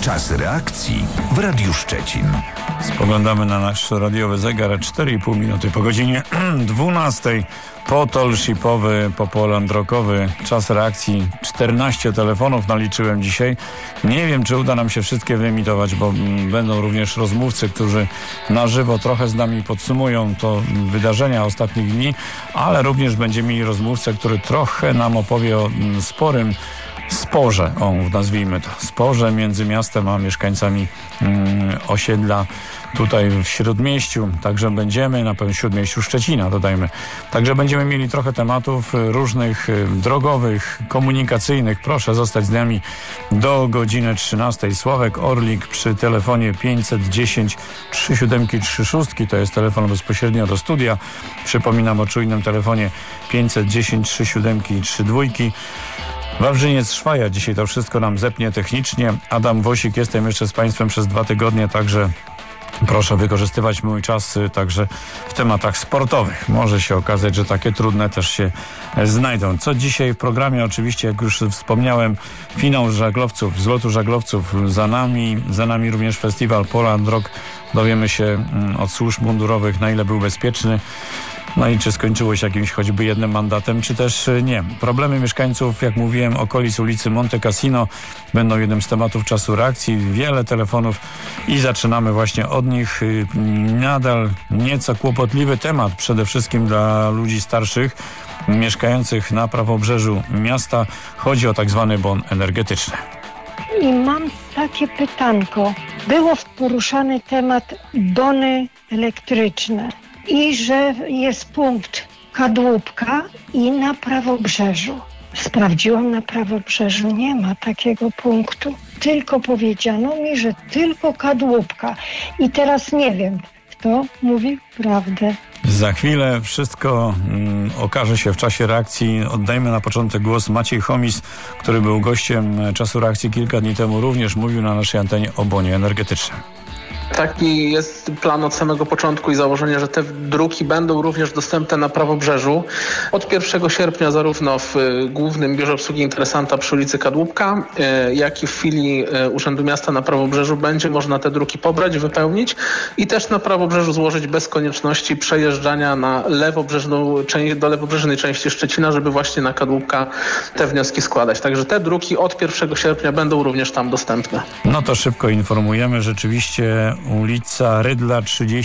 Czas reakcji w Radiu Szczecin. Spoglądamy na nasz radiowy zegar. 4,5 minuty po godzinie 12. Potol shipowy, popoland rockowy. Czas reakcji. 14 telefonów naliczyłem dzisiaj. Nie wiem, czy uda nam się wszystkie wyemitować, bo będą również rozmówcy, którzy na żywo trochę z nami podsumują to wydarzenia ostatnich dni, ale również będziemy mieli rozmówcę, który trochę nam opowie o sporym sporze, nazwijmy to, sporze między miastem a mieszkańcami osiedla tutaj w Śródmieściu. Także będziemy, na pewno w Śródmieściu Szczecina, dodajmy. Także będziemy mieli trochę tematów różnych drogowych, komunikacyjnych. Proszę zostać z nami do godziny 13. Sławek Orlik przy telefonie 510 3736. To jest telefon bezpośrednio do studia. Przypominam o czujnym telefonie 510 3732. Wawrzyniec Szwaja dzisiaj to wszystko nam zepnie technicznie. Adam Wosik, jestem jeszcze z Państwem przez 2 tygodnie, także proszę wykorzystywać mój czas także w tematach sportowych. Może się okazać, że takie trudne też się znajdą. Co dzisiaj w programie? Oczywiście, jak już wspomniałem, finał żaglowców, zlotu żaglowców za nami również festiwal Poland Rock. Dowiemy się od służb mundurowych, na ile był bezpieczny. No i czy skończyło się jakimś choćby jednym mandatem, czy też nie. Problemy mieszkańców, jak mówiłem, okolic ulicy Monte Cassino będą jednym z tematów czasu reakcji. Wiele telefonów i zaczynamy właśnie od nich. Nadal nieco kłopotliwy temat, przede wszystkim dla ludzi starszych mieszkających na prawobrzeżu miasta. Chodzi o tak zwany bon energetyczny. I mam takie pytanko. Było poruszany temat bony elektryczne. I że jest punkt Kadłubka i na prawobrzeżu. Sprawdziłam, na prawobrzeżu nie ma takiego punktu. Tylko powiedziano mi, że tylko Kadłubka. I teraz nie wiem, kto mówi prawdę. Za chwilę wszystko okaże się w czasie reakcji. Oddajmy na początek głos Maciej Chomis, który był gościem czasu reakcji kilka dni temu. Również mówił na naszej antenie o bonie energetycznym. Taki jest plan od samego początku i założenie, że te druki będą również dostępne na prawobrzeżu. Od 1 sierpnia zarówno w Głównym Biurze Obsługi Interesanta przy ulicy Kadłubka, jak i w filii Urzędu Miasta na prawobrzeżu będzie można te druki pobrać, wypełnić i też na prawobrzeżu złożyć bez konieczności przejeżdżania na do lewobrzeżnej części Szczecina, żeby właśnie na Kadłubka te wnioski składać. Także te druki od 1 sierpnia będą również tam dostępne. No to szybko informujemy. Rzeczywiście ulica Rydla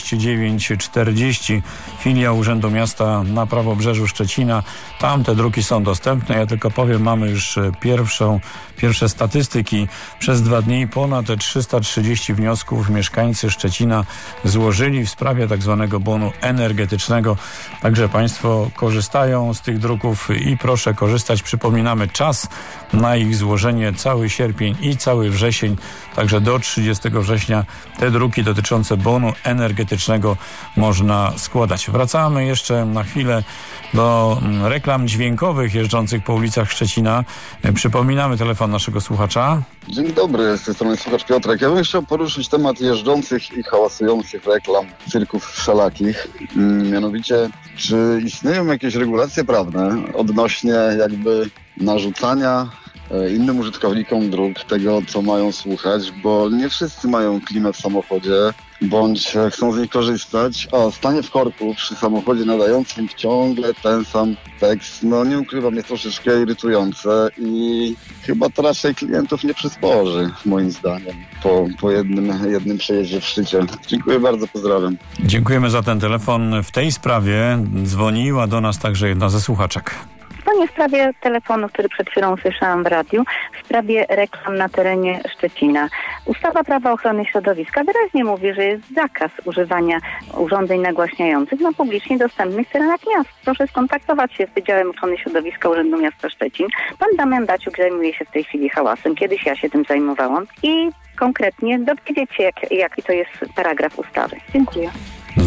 3940, filia Urzędu Miasta na prawobrzeżu Szczecina. Tam te druki są dostępne. Ja tylko powiem, mamy już pierwsze statystyki. Przez 2 dni ponad 330 wniosków mieszkańcy Szczecina złożyli w sprawie tak zwanego bonu energetycznego. Także Państwo korzystają z tych druków i proszę korzystać. Przypominamy, czas na ich złożenie cały sierpień i cały wrzesień. Także do 30 września te druki dotyczące bonu energetycznego można składać. Wracamy jeszcze na chwilę do reklam dźwiękowych jeżdżących po ulicach Szczecina. Przypominamy telefon naszego słuchacza. Dzień dobry, z tej strony słuchacz Piotrek. Ja bym chciał poruszyć temat jeżdżących i hałasujących reklam cyrków wszelakich. Mianowicie, czy istnieją jakieś regulacje prawne odnośnie jakby narzucania innym użytkownikom dróg tego, co mają słuchać, bo nie wszyscy mają klimę w samochodzie, bądź chcą z nich korzystać, a stanie w korku przy samochodzie nadającym ciągle ten sam tekst, no nie ukrywam, jest troszeczkę irytujące i chyba to raczej klientów nie przysporzy, moim zdaniem, po jednym przejeździe w szczycie. Dziękuję bardzo, pozdrawiam. Dziękujemy za ten telefon. W tej sprawie dzwoniła do nas także jedna ze słuchaczek. To nie w sprawie telefonu, który przed chwilą słyszałam w radiu, w sprawie reklam na terenie Szczecina. Ustawa Prawa Ochrony Środowiska wyraźnie mówi, że jest zakaz używania urządzeń nagłaśniających na publicznie dostępnych terenach miast. Proszę skontaktować się z Wydziałem Ochrony Środowiska Urzędu Miasta Szczecin. Pan Damian Daciuk zajmuje się w tej chwili hałasem. Kiedyś ja się tym zajmowałam i konkretnie dowiedzieć się, jaki to jest paragraf ustawy. Dziękuję.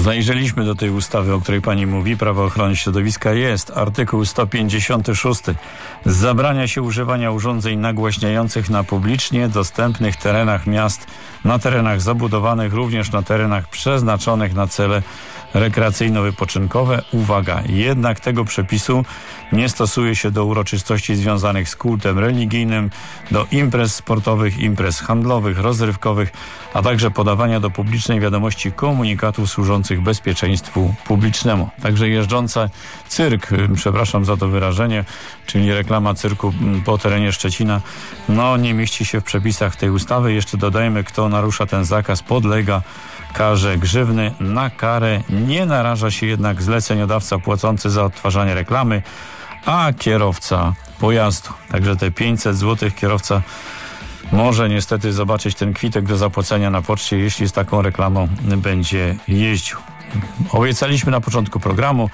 Zajrzeliśmy do tej ustawy, o której pani mówi, Prawo ochrony środowiska. Jest artykuł 156. Zabrania się używania urządzeń nagłaśniających na publicznie dostępnych terenach miast, na terenach zabudowanych, również na terenach przeznaczonych na cele rekreacyjno-wypoczynkowe. Uwaga, jednak tego przepisu nie stosuje się do uroczystości związanych z kultem religijnym, do imprez sportowych, imprez handlowych, rozrywkowych, a także podawania do publicznej wiadomości komunikatów służących bezpieczeństwu publicznemu. Także jeżdżący cyrk, przepraszam za to wyrażenie, czyli reklama cyrku po terenie Szczecina, nie mieści się w przepisach tej ustawy. Jeszcze dodajmy, kto narusza ten zakaz, podlega karze grzywny. Na karę nie naraża się jednak zleceniodawca płacący za odtwarzanie reklamy, a kierowca pojazdu. Także te 500 zł kierowca może niestety zobaczyć ten kwitek do zapłacenia na poczcie, jeśli z taką reklamą będzie jeździł. Obiecaliśmy na początku programu,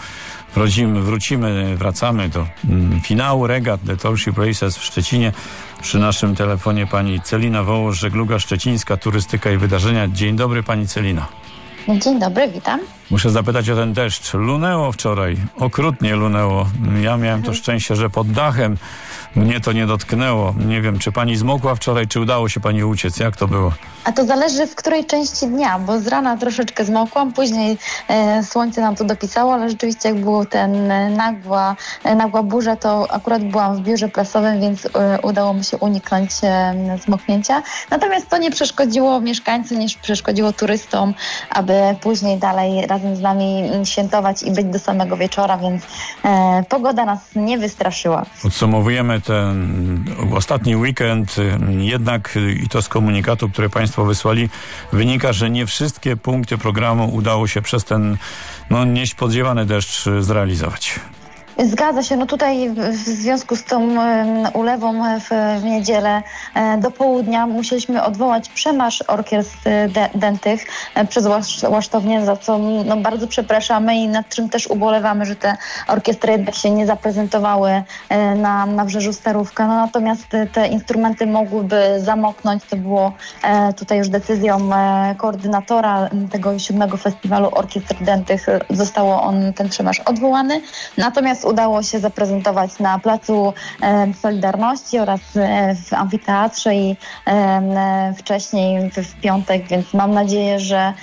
wracamy do finału regat The Tallship Races w Szczecinie. Przy naszym telefonie pani Celina Wołosz, żegluga szczecińska, turystyka i wydarzenia. Dzień dobry, pani Celina. Dzień dobry, witam. Muszę zapytać o ten deszcz. Lunęło wczoraj, okrutnie lunęło. Ja miałem to szczęście, że pod dachem mnie to nie dotknęło. Nie wiem, czy pani zmokła wczoraj, czy udało się pani uciec? Jak to było? A to zależy w której części dnia, bo z rana troszeczkę zmokłam, później słońce nam to dopisało, ale rzeczywiście jak był ten nagła burza, to akurat byłam w biurze prasowym, więc udało mi się uniknąć zmoknięcia. Natomiast to nie przeszkodziło mieszkańcom, nie przeszkodziło turystom, aby później dalej razem z nami świętować i być do samego wieczora, więc pogoda nas nie wystraszyła. Podsumowujemy ten ostatni weekend, jednak i to z komunikatu, który państwo wysłali, wynika, że nie wszystkie punkty programu udało się przez ten niespodziewany deszcz zrealizować. Zgadza się. Tutaj w związku z tą ulewą w niedzielę do południa musieliśmy odwołać przemarsz orkiestr dętych przez Łasztownię, za co bardzo przepraszamy i nad czym też ubolewamy, że te orkiestry jednak się nie zaprezentowały na Nabrzeżu Starówka. Natomiast te instrumenty mogłyby zamoknąć. To było tutaj już decyzją koordynatora tego 7. festiwalu orkiestr dętych. Zostało ten przemarsz odwołany. Natomiast udało się zaprezentować na Placu Solidarności oraz w amfiteatrze i wcześniej w piątek, więc mam nadzieję, że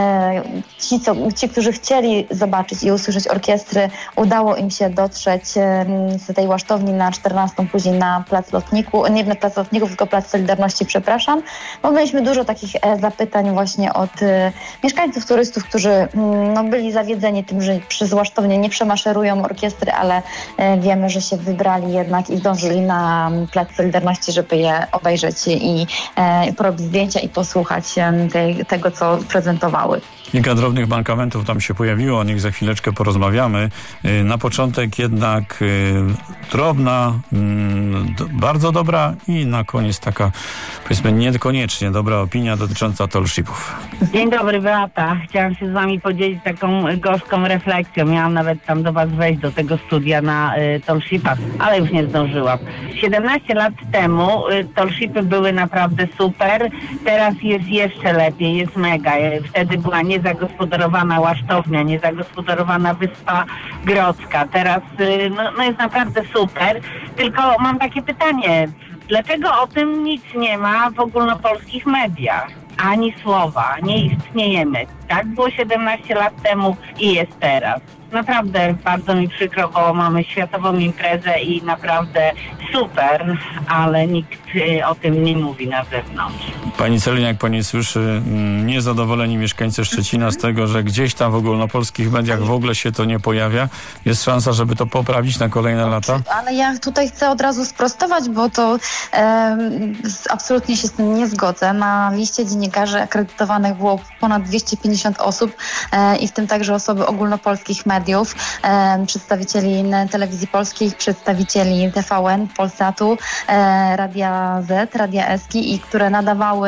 ci, którzy chcieli zobaczyć i usłyszeć orkiestry, udało im się dotrzeć z tej Łasztowni na 14, później na Plac Lotników, nie na Plac Lotników, tylko Plac Solidarności, przepraszam, bo mieliśmy dużo takich zapytań właśnie od mieszkańców, turystów, którzy byli zawiedzeni tym, że przez Łasztownię nie przemaszerują orkiestry, ale wiemy, że się wybrali jednak i zdążyli na Plac Solidarności, żeby je obejrzeć i porobić zdjęcia i posłuchać tego, co prezentowały. Kilka drobnych mankamentów tam się pojawiło, o nich za chwileczkę porozmawiamy. Na początek jednak drobna, bardzo dobra i na koniec taka, powiedzmy, niekoniecznie dobra opinia dotycząca tallshipów. Dzień dobry, Beata. Chciałam się z wami podzielić taką gorzką refleksją. Miałam nawet tam do was wejść do tego studia na tallshipach, ale już nie zdążyłam. 17 lat temu tallshipy były naprawdę super. Teraz jest jeszcze lepiej, jest mega. Wtedy była niezagospodarowana Łasztownia, niezagospodarowana Wyspa Grodzka. Teraz jest naprawdę super. Tylko mam takie pytanie. Dlaczego o tym nic nie ma w ogólnopolskich mediach? Ani słowa, nie istniejemy. Tak było 17 lat temu i jest teraz. Naprawdę bardzo mi przykro, bo mamy światową imprezę i naprawdę super, ale nikt o tym nie mówi na zewnątrz. Pani Celina, jak pani słyszy, niezadowoleni mieszkańcy Szczecina z tego, że gdzieś tam w ogólnopolskich mediach w ogóle się to nie pojawia. Jest szansa, żeby to poprawić na kolejne lata? Ale ja tutaj chcę od razu sprostować, bo to absolutnie się z tym nie zgodzę. Na liście dziennikarzy akredytowanych było ponad 250 osób i w tym także osoby ogólnopolskich mediów, przedstawicieli Telewizji Polskiej, przedstawicieli TVN, Polsatu, Radia Z, Radia Eski, i które nadawały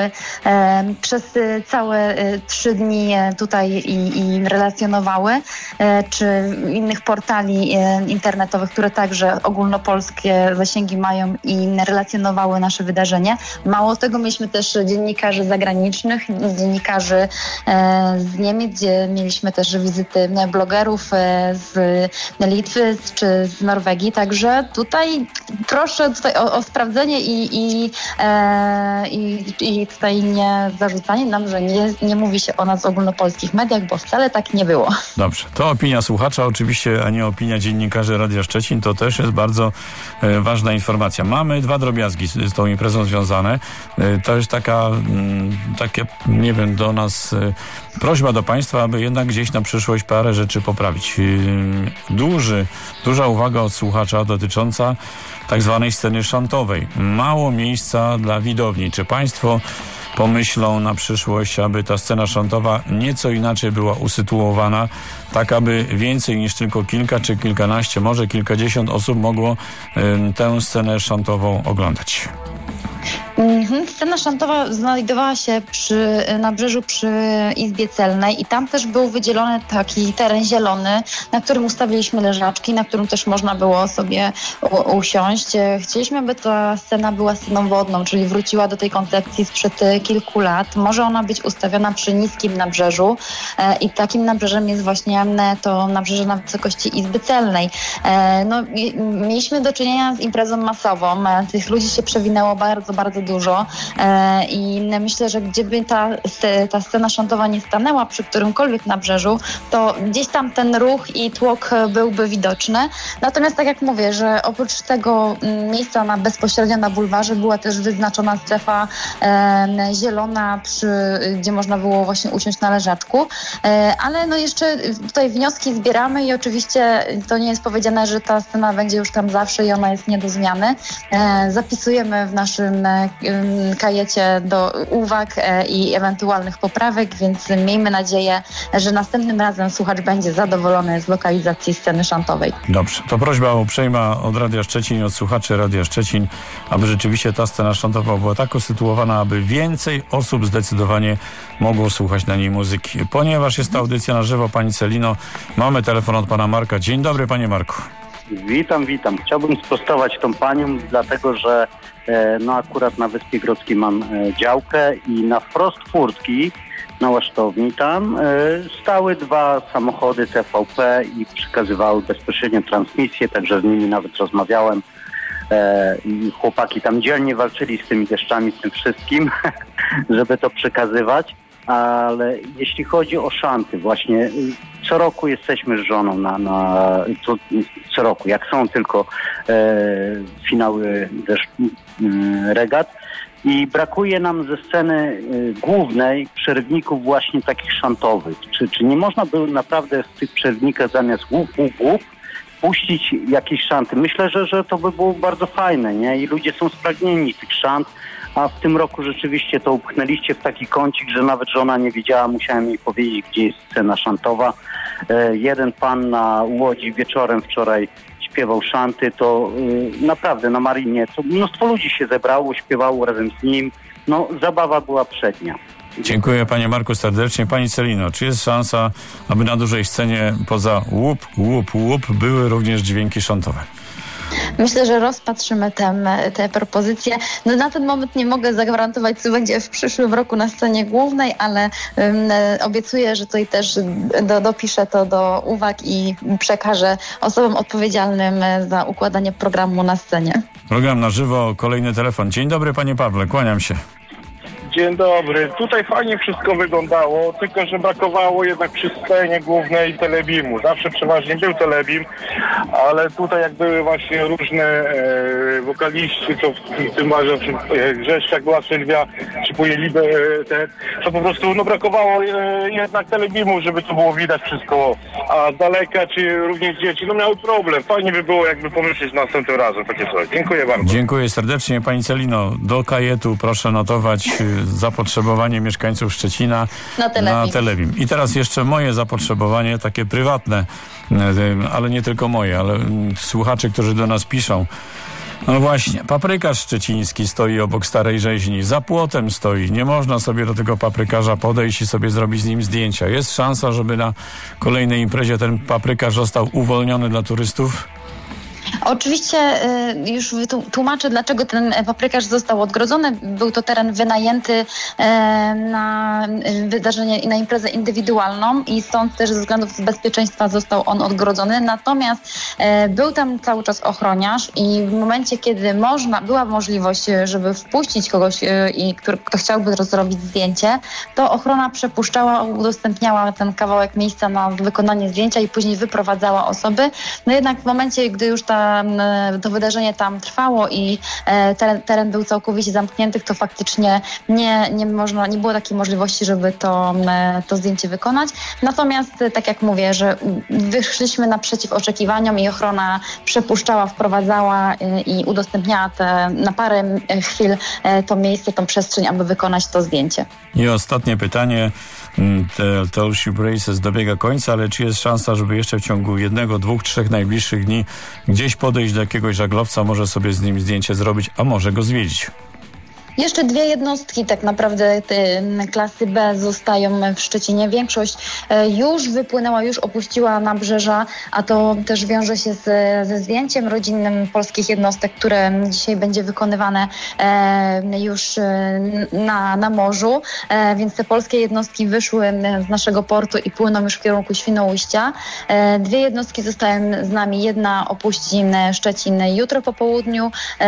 przez całe 3 dni tutaj i relacjonowały, czy innych portali internetowych, które także ogólnopolskie zasięgi mają i relacjonowały nasze wydarzenie. Mało tego, mieliśmy też dziennikarzy zagranicznych, dziennikarzy z Niemiec, gdzie mieliśmy też wizyty blogerów z Litwy czy z Norwegii, także tutaj proszę o sprawdzenie i tutaj nie zarzucanie nam, że nie mówi się o nas w ogólnopolskich mediach, bo wcale tak nie było. Dobrze, to opinia słuchacza oczywiście, a nie opinia dziennikarzy Radia Szczecin, to też jest bardzo ważna informacja. Mamy 2 drobiazgi z tą imprezą związane. To jest takie, nie wiem, do nas prośba do Państwa, aby jednak gdzieś na przyszłość parę rzeczy poprawić. Duża uwaga od słuchacza dotycząca tak zwanej sceny szantowej. Mało miejsca dla widowni. Czy Państwo pomyślą na przyszłość, aby ta scena szantowa nieco inaczej była usytuowana, tak aby więcej niż tylko kilka czy kilkanaście, może kilkadziesiąt osób mogło tę scenę szantową oglądać? Scena szantowa znajdowała się przy nabrzeżu przy Izbie Celnej i tam też był wydzielony taki teren zielony, na którym ustawiliśmy leżaczki, na którym też można było sobie usiąść. Chcieliśmy, aby ta scena była sceną wodną, czyli wróciła do tej koncepcji sprzed kilku lat. Może ona być ustawiona przy niskim nabrzeżu i takim nabrzeżem jest właśnie to nabrzeże na wysokości Izby Celnej. Mieliśmy do czynienia z imprezą masową. Tych ludzi się przewinęło bardzo, bardzo dużo i myślę, że gdzieby ta scena szantowa nie stanęła przy którymkolwiek nabrzeżu, to gdzieś tam ten ruch i tłok byłby widoczny. Natomiast tak jak mówię, że oprócz tego miejsca bezpośrednio na bulwarze była też wyznaczona strefa zielona, gdzie można było właśnie usiąść na leżaczku. Ale jeszcze tutaj wnioski zbieramy i oczywiście to nie jest powiedziane, że ta scena będzie już tam zawsze i ona jest nie do zmiany. Zapisujemy w naszym kajecie do uwag i ewentualnych poprawek, więc miejmy nadzieję, że następnym razem słuchacz będzie zadowolony z lokalizacji sceny szantowej. Dobrze, to prośba uprzejma od Radia Szczecin i od słuchaczy Radia Szczecin, aby rzeczywiście ta scena szantowa była tak usytuowana, aby więcej osób zdecydowanie mogło słuchać na niej muzyki. Ponieważ jest to audycja na żywo, pani Celino, mamy telefon od pana Marka. Dzień dobry, panie Marku. Witam. Chciałbym sprostować tą panią, dlatego że akurat na Wyspie Grodzkiej mam działkę i na wprost furtki, na Łasztowni tam stały 2 samochody TVP i przekazywały bezpośrednio transmisję, także z nimi nawet rozmawiałem i chłopaki tam dzielnie walczyli z tymi deszczami, z tym wszystkim, żeby to przekazywać. Ale jeśli chodzi o szanty, właśnie co roku jesteśmy z żoną co roku, jak są tylko finały regat i brakuje nam ze sceny głównej przerywników właśnie takich szantowych. Czy nie można by naprawdę z tych przerywników zamiast łup puścić jakieś szanty? Myślę, że to by było bardzo fajne, nie? I ludzie są spragnieni tych szant, a w tym roku rzeczywiście to upchnęliście w taki kącik, że nawet żona nie wiedziała, musiałem jej powiedzieć, gdzie jest scena szantowa. Jeden pan na Łodzi wieczorem wczoraj śpiewał szanty, to naprawdę na Marinie to mnóstwo ludzi się zebrało, śpiewało razem z nim. Zabawa była przednia. Dziękuję panie Marku serdecznie. Pani Celino, czy jest szansa, aby na dużej scenie poza łup, łup, łup były również dźwięki szantowe? Myślę, że rozpatrzymy te propozycje. Na ten moment nie mogę zagwarantować, co będzie w przyszłym roku na scenie głównej, ale obiecuję, że tutaj też dopiszę to do uwag i przekażę osobom odpowiedzialnym za układanie programu na scenie. Program na żywo, kolejny telefon. Dzień dobry panie Pawle, kłaniam się. Dzień dobry. Tutaj fajnie wszystko wyglądało, tylko że brakowało jednak przy scenie głównej telebimu. Zawsze przeważnie był telebim, ale tutaj jak były właśnie różne wokaliści, to w tym barze Grzeszczak, była Sylwia, czy Pojeliby, to po prostu brakowało jednak telebimu, żeby to było widać wszystko. A z daleka, czy również dzieci, miały problem. Fajnie by było jakby pomyśleć następnym razem takie coś. Dziękuję bardzo. Dziękuję serdecznie pani Celino. Do kajetu proszę notować zapotrzebowanie mieszkańców Szczecina na telebim. I teraz jeszcze moje zapotrzebowanie, takie prywatne, ale nie tylko moje, ale słuchaczy, którzy do nas piszą. No właśnie, paprykarz szczeciński stoi obok Starej Rzeźni, za płotem stoi. Nie można sobie do tego paprykarza podejść i sobie zrobić z nim zdjęcia. Jest szansa, żeby na kolejnej imprezie ten paprykarz został uwolniony dla turystów? Oczywiście już tłumaczę, dlaczego ten paprykarz został odgrodzony. Był to teren wynajęty na wydarzenie i na imprezę indywidualną i stąd też ze względów bezpieczeństwa został on odgrodzony. Natomiast był tam cały czas ochroniarz i w momencie, kiedy była możliwość, żeby wpuścić kogoś, kto chciałby zrobić zdjęcie, to ochrona przepuszczała, udostępniała ten kawałek miejsca na wykonanie zdjęcia i później wyprowadzała osoby. No jednak w momencie, gdy już to wydarzenie tam trwało i teren był całkowicie zamknięty, to faktycznie nie było takiej możliwości, żeby to zdjęcie wykonać. Natomiast tak jak mówię, że wyszliśmy naprzeciw oczekiwaniom i ochrona przepuszczała, wprowadzała i udostępniała na parę chwil to miejsce, tą przestrzeń, aby wykonać to zdjęcie. I ostatnie pytanie. Tallship Races dobiega końca, ale czy jest szansa, żeby jeszcze w ciągu 1, 2, 3 najbliższych dni gdzieś podejść do jakiegoś żaglowca, może sobie z nim zdjęcie zrobić, a może go zwiedzić? Jeszcze 2 jednostki tak naprawdę klasy B zostają w Szczecinie. Większość już wypłynęła, już opuściła nabrzeża, a to też wiąże się ze zdjęciem rodzinnym polskich jednostek, które dzisiaj będzie wykonywane już na morzu. Więc te polskie jednostki wyszły z naszego portu i płyną już w kierunku Świnoujścia. 2 jednostki zostają z nami. Jedna opuści Szczecin jutro po południu,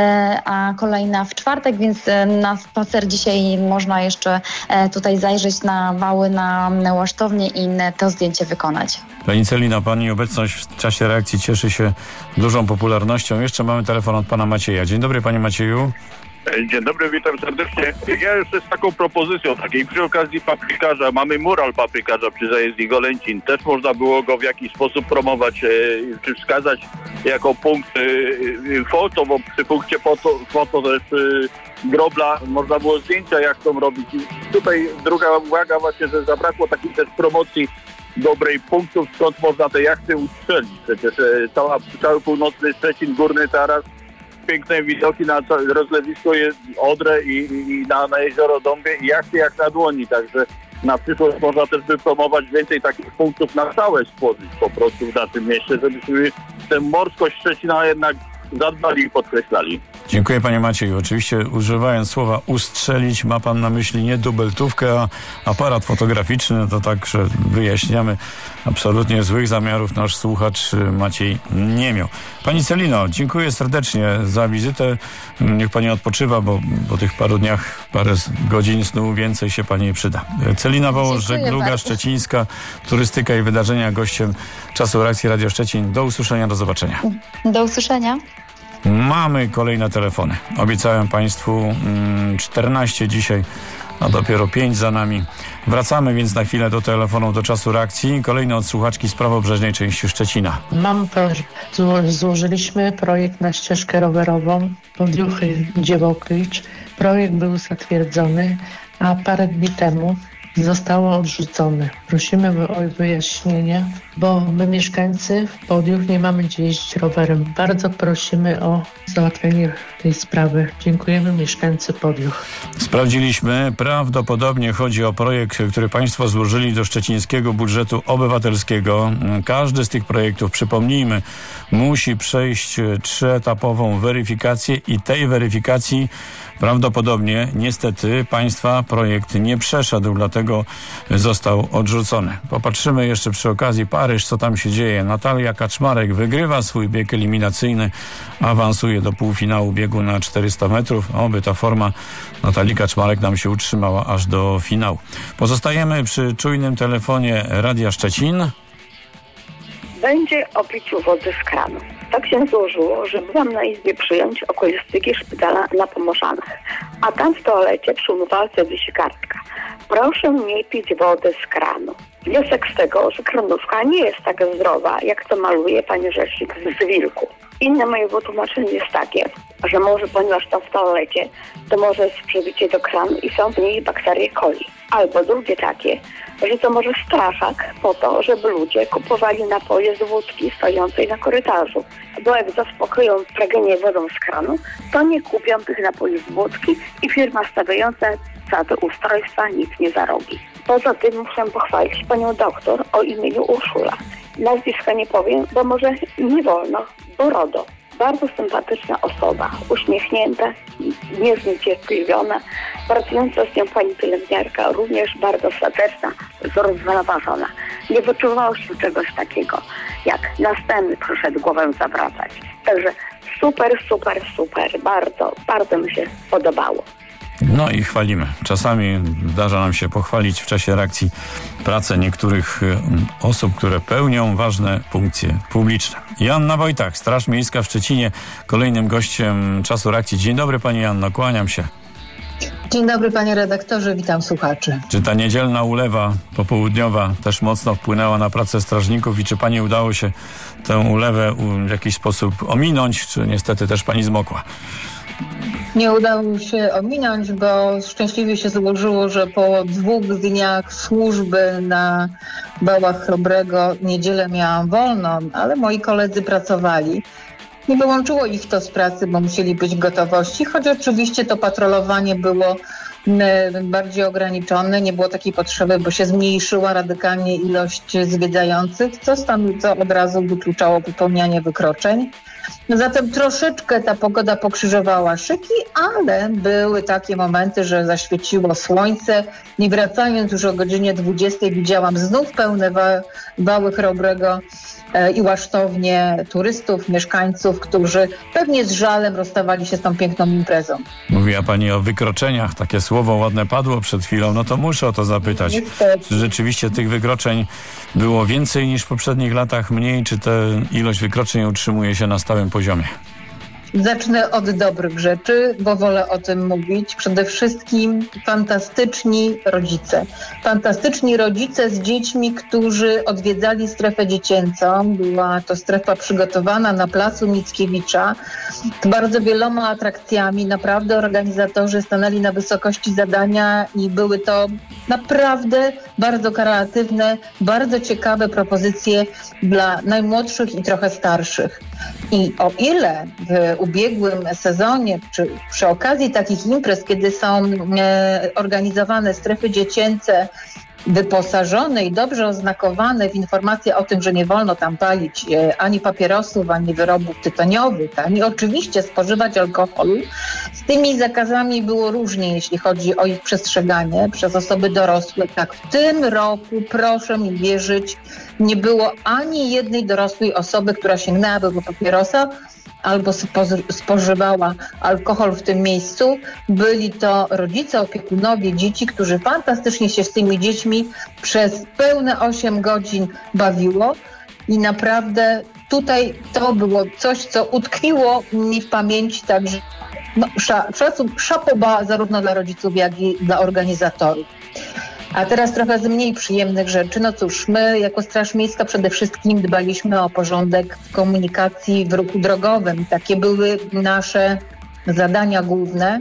a kolejna w czwartek, więc na spacer dzisiaj można jeszcze tutaj zajrzeć na wały, na łasztownię i to zdjęcie wykonać. Pani Celina, pani obecność w czasie reakcji cieszy się dużą popularnością. Jeszcze mamy telefon od pana Macieja. Dzień dobry, panie Macieju. Dzień dobry, witam serdecznie. Ja jeszcze z taką propozycją takiej, przy okazji paprykarza, mamy mural paprykarza przy zajezdni Golęcin. Też można było go w jakiś sposób promować, czy wskazać jako punkt foto, bo przy punkcie foto też Grobla można było zdjęcia jak to robić. I tutaj druga uwaga właśnie, że zabrakło takiej też promocji dobrej punktów, skąd można te jachty ustrzelić. Przecież cały północny Szczecin, Górny Taras, piękne widoki na rozlewisko jest Odrę i na jezioro Dąbie i jachty jak na dłoni, także na przyszłość można też by promować więcej takich punktów na całe stworzyć po prostu na tym mieście, żebyśmy tę morskość Szczecina jednak zadbali i podkreślali. Dziękuję, panie Macieju. Oczywiście używając słowa ustrzelić, ma pan na myśli nie dubeltówkę, a aparat fotograficzny. To także wyjaśniamy. Absolutnie złych zamiarów nasz słuchacz Maciej nie miał. Pani Celino, dziękuję serdecznie za wizytę. Niech pani odpoczywa, bo po tych paru dniach, parę godzin snu więcej się pani przyda. Celina Wołosz, żegluga szczecińska, turystyka i wydarzenia, gościem Czasu Reakcji Radio Szczecin. Do usłyszenia, do zobaczenia. Do usłyszenia. Mamy kolejne telefony. Obiecałem państwu 14 dzisiaj, a dopiero 5 za nami. Wracamy więc na chwilę do telefonu, do Czasu Reakcji. Kolejne od słuchaczki z prawobrzeżnej części Szczecina. Mam prośbę. Złożyliśmy projekt na ścieżkę rowerową Podjuchy-Dziełoklicz. Projekt był zatwierdzony, a parę dni temu zostało odrzucone. Prosimy o wyjaśnienie, bo my mieszkańcy w Podjuch nie mamy gdzie jeździć rowerem. Bardzo prosimy o załatwienie tej sprawy. Dziękujemy, mieszkańcy Podjuch. Sprawdziliśmy. Prawdopodobnie chodzi o projekt, który państwo złożyli do szczecińskiego budżetu obywatelskiego. Każdy z tych projektów, przypomnijmy, musi przejść 3-etapową weryfikację i tej weryfikacji prawdopodobnie, niestety, państwa projekt nie przeszedł, dlatego został odrzucony. Popatrzymy jeszcze przy okazji Paryż, co tam się dzieje. Natalia Kaczmarek wygrywa swój bieg eliminacyjny, awansuje do półfinału biegu na 400 metrów. Oby ta forma Natalii Kaczmarek nam się utrzymała aż do finału. Pozostajemy przy czujnym telefonie Radia Szczecin. Będzie o piciu wody z kranu. Tak się złożyło, że byłam na izbie przyjąć okulistyki szpitala na Pomorzanach, a tam w toalecie przy umywalce wisi kartka. Proszę nie pić wody z kranu. Wniosek z tego, że kranówka nie jest tak zdrowa, jak to maluje pani rzecznik z Wilku. Inne moje wytłumaczenie jest takie, że może ponieważ tam w toalecie, to może jest przebicie do kranu i są w niej bakterie coli. Albo drugie takie, że to może straszak po to, żeby ludzie kupowali napoje z wódki stojącej na korytarzu. Bo jak zaspokoją pragnienie wodą z kranu, to nie kupią tych napoi z wódki i firma stawiająca te ustrojstwa nic nie zarobi. Poza tym muszę pochwalić panią doktor o imieniu Urszula. Nazwiska nie powiem, bo może nie wolno, bo RODO. Bardzo sympatyczna osoba, uśmiechnięta, niezniecierpliwiona. Pracująca z nią pani pielęgniarka, również bardzo stateczna, zrównoważona. Nie wyczuwało się czegoś takiego, jak następny przyszedł głowę zawracać. Także super. Bardzo mi się podobało. No i chwalimy. Czasami zdarza nam się pochwalić w czasie reakcji pracę niektórych osób, które pełnią ważne funkcje publiczne. Joanna Wojtach, Straż Miejska w Szczecinie, kolejnym gościem Czasu Reakcji. Dzień dobry pani Joanno, kłaniam się. Dzień dobry panie redaktorze, witam słuchaczy. Czy ta niedzielna ulewa popołudniowa też mocno wpłynęła na pracę strażników i czy pani udało się tę ulewę w jakiś sposób ominąć, czy niestety też pani zmokła? Nie udało mi się ominąć, bo szczęśliwie się złożyło, że po 2 dniach służby na Wałach Chrobrego niedzielę miałam wolną, ale moi koledzy pracowali. Nie wyłączyło ich to z pracy, bo musieli być w gotowości, choć oczywiście to patrolowanie było bardziej ograniczone, nie było takiej potrzeby, bo się zmniejszyła radykalnie ilość zwiedzających, co od razu wykluczało popełnianie wykroczeń. Zatem troszeczkę ta pogoda pokrzyżowała szyki, ale były takie momenty, że zaświeciło słońce i wracając już o godzinie 20 widziałam znów pełne Wały Chrobrego i łasztownie turystów, mieszkańców, którzy pewnie z żalem rozstawali się z tą piękną imprezą. Mówiła pani o wykroczeniach, takie słowo ładne padło przed chwilą, no to muszę o to zapytać. Czy rzeczywiście tych wykroczeń było więcej niż w poprzednich latach, mniej, czy ta ilość wykroczeń utrzymuje się na stałym poziomie? Zacznę od dobrych rzeczy, bo wolę o tym mówić. Przede wszystkim fantastyczni rodzice. Fantastyczni rodzice z dziećmi, którzy odwiedzali strefę dziecięcą. Była to strefa przygotowana na placu Mickiewicza z bardzo wieloma atrakcjami. Naprawdę organizatorzy stanęli na wysokości zadania i były to naprawdę bardzo kreatywne, bardzo ciekawe propozycje dla najmłodszych i trochę starszych. I o ile w ubiegłym sezonie, czy przy okazji takich imprez, kiedy są organizowane strefy dziecięce, wyposażone i dobrze oznakowane w informacje o tym, że nie wolno tam palić ani papierosów, ani wyrobów tytoniowych, ani oczywiście spożywać alkoholu. Z tymi zakazami było różnie, jeśli chodzi o ich przestrzeganie przez osoby dorosłe. Tak, w tym roku, proszę mi wierzyć, nie było ani jednej dorosłej osoby, która sięgnęłaby po papierosa albo spożywała alkohol w tym miejscu. Byli to rodzice, opiekunowie dzieci, którzy fantastycznie się z tymi dziećmi przez pełne 8 godzin bawiło i naprawdę tutaj to było coś, co utkwiło mi w pamięci, także szapoba zarówno dla rodziców, jak i dla organizatorów. A teraz trochę z mniej przyjemnych rzeczy. No cóż, my jako Straż Miejska przede wszystkim dbaliśmy o porządek w komunikacji w ruchu drogowym. Takie były nasze zadania główne.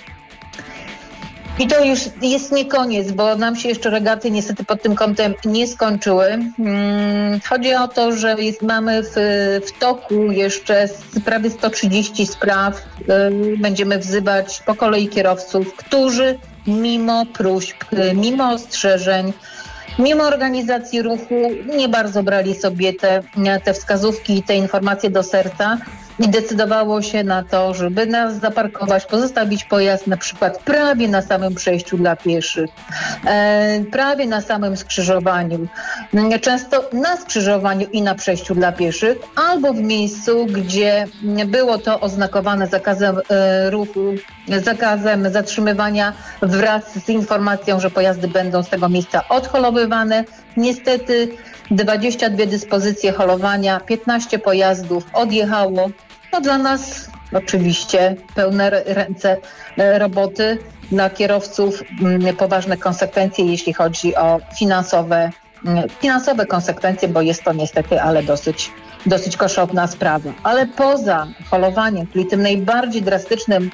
I to już jest nie koniec, bo nam się jeszcze regaty niestety pod tym kątem nie skończyły. Chodzi o to, że mamy w toku jeszcze prawie 130 spraw. Będziemy wzywać po kolei kierowców, którzy mimo próśb, mimo ostrzeżeń, mimo organizacji ruchu nie bardzo brali sobie te wskazówki i te informacje do serca i decydowało się na to, żeby nas zaparkować, pozostawić pojazd na przykład prawie na samym przejściu dla pieszych, prawie na samym skrzyżowaniu, często na skrzyżowaniu i na przejściu dla pieszych, albo w miejscu, gdzie było to oznakowane zakazem ruchu, zakazem zatrzymywania wraz z informacją, że pojazdy będą z tego miejsca odholowywane. Niestety 22 dyspozycje holowania, 15 pojazdów odjechało. No dla nas oczywiście pełne ręce roboty, dla kierowców poważne konsekwencje, jeśli chodzi o finansowe konsekwencje, bo jest to niestety, ale dosyć dosyć kosztowna sprawa. Ale poza holowaniem, czyli tym najbardziej drastycznym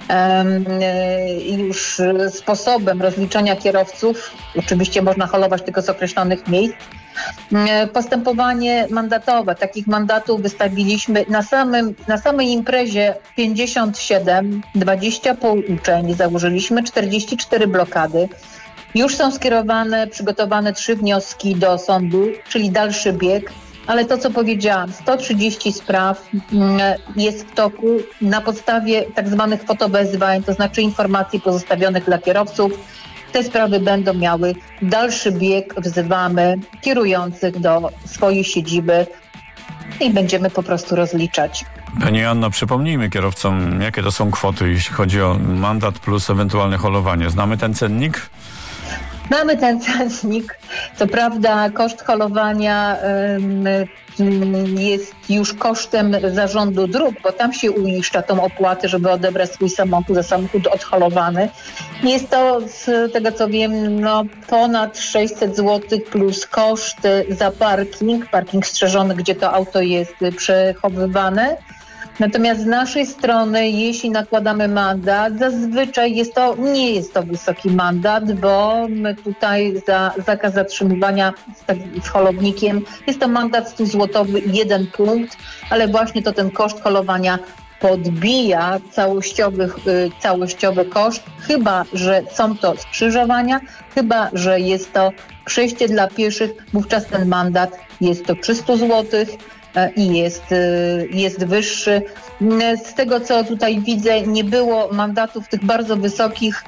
już sposobem rozliczania kierowców, oczywiście można holować tylko z określonych miejsc, postępowanie mandatowe. Takich mandatów wystawiliśmy na samej imprezie 57, 20 pouczeń, założyliśmy 44 blokady. Już są przygotowane 3 wnioski do sądu, czyli dalszy bieg. Ale to, co powiedziałam, 130 spraw jest w toku na podstawie tak zwanych fotowezwań, to znaczy informacji pozostawionych dla kierowców. Te sprawy będą miały dalszy bieg, wzywamy kierujących do swojej siedziby i będziemy po prostu rozliczać. Pani Anno, przypomnijmy kierowcom, jakie to są kwoty, jeśli chodzi o mandat plus ewentualne holowanie. Znamy ten cennik? Mamy ten cennik. Co prawda koszt holowania jest już kosztem zarządu dróg, bo tam się uiszcza tą opłatę, żeby odebrać swój samochód za samochód odholowany. Jest to, z tego co wiem, ponad 600 zł plus koszt za parking strzeżony, gdzie to auto jest przechowywane. Natomiast z naszej strony, jeśli nakładamy mandat, zazwyczaj nie jest to wysoki mandat, bo my tutaj za zakaz zatrzymywania z holownikiem jest to mandat 100 zł, 1 punkt, ale właśnie to ten koszt holowania podbija całościowy koszt, chyba że są to skrzyżowania, chyba że jest to przejście dla pieszych, wówczas ten mandat jest to 300 zł. I jest wyższy. Z tego, co tutaj widzę, nie było mandatów tych bardzo wysokich,